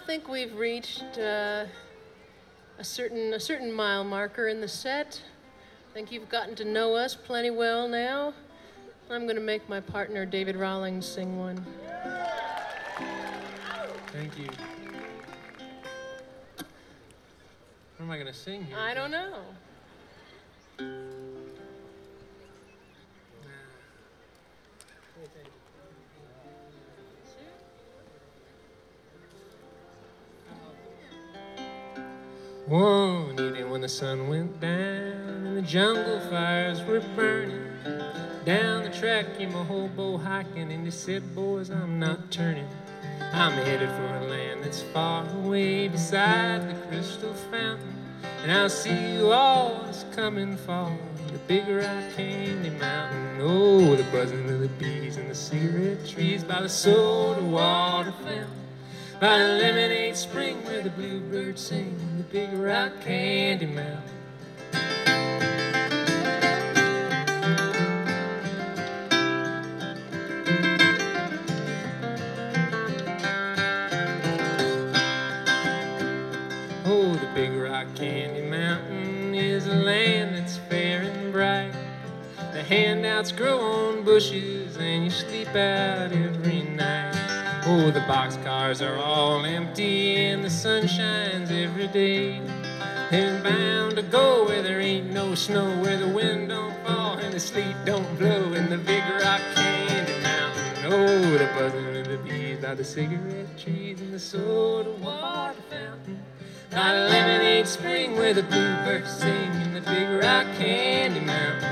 think we've reached a certain mile marker in the set. I think you've gotten to know us plenty well now. I'm going to make my partner David Rawlings sing one. Thank you. What am I going to sing here? I don't know. One evening when the sun went down and the jungle fires were burning, down the track came a hobo hiking and he said, boys, I'm not turning. I'm headed for a land that's far away beside the crystal fountain, and I'll see you all this coming fall, the big rock candy mountain. Oh, the buzzing of the bees and the cigarette trees by the soda water fountain, by the lemonade spring where the bluebirds sing, the big rock candy mountain. Oh, the big rock candy mountain is a land that's fair and bright. The handouts grow on bushes and you sleep out every night. Oh, the boxcars are all empty and the sun shines every day. They're bound to go where there ain't no snow, where the wind don't fall and the sleet don't blow in the big rock candy mountain. Oh, the buzzing of the bees by the cigarette trees and the soda water fountain, by the lemonade spring where the bluebirds sing in the big rock candy mountain.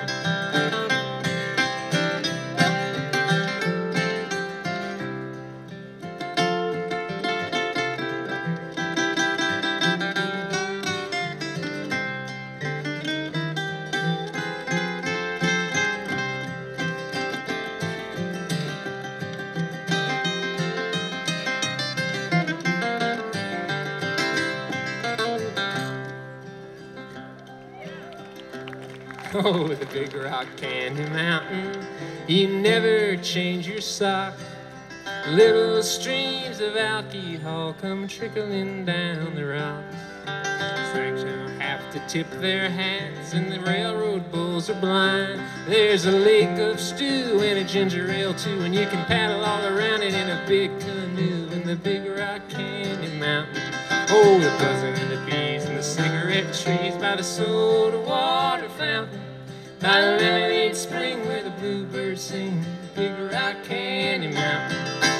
Oh, the big rock candy mountain, you never change your socks. Little streams of alcohol come trickling down the rocks. Folks don't have to tip their hats and the railroad bulls are blind. There's a lake of stew and a ginger ale too, and you can paddle all around it in a big canoe in the big rock candy mountain. Oh, the buzzing of the bees and the cigarette trees by the soda water fountain, by the lemonade spring where the bluebirds sing, the big rock candy mountain.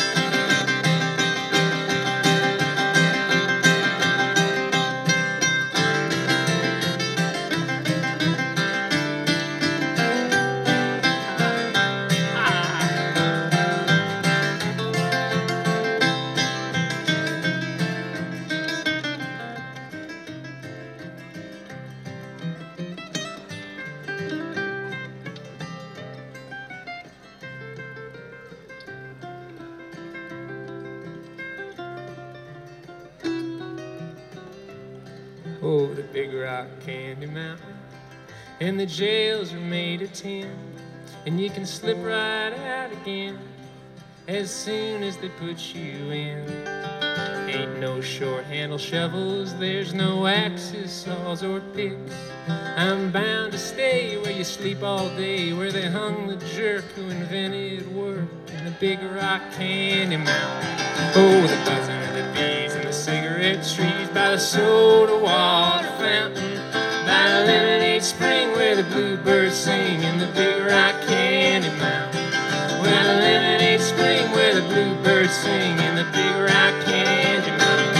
Oh, the big rock candy mountain, and the jails are made of tin, and you can slip right out again as soon as they put you in. Ain't no short handle shovels, there's no axes, saws, or picks. I'm bound to stay where you sleep all day, where they hung the jerk who invented work in the big rock candy mountain. Oh, the buzzing of the bees and the cigarette trees by the soda water fountain, by the lemonade spring where the bluebirds sing in the big rock candy mountain. Where the lemonade spring where the bluebirds sing in the big rock candy mountain.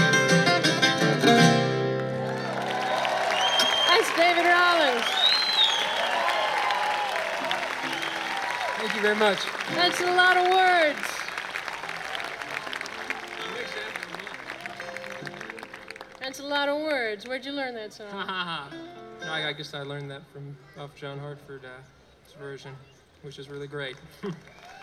That's David Rawlings. Thank you very much. That's a lot of words. That's a lot of words. Where'd you learn that song? No, I guess I learned that off John Hartford's version, which is really great.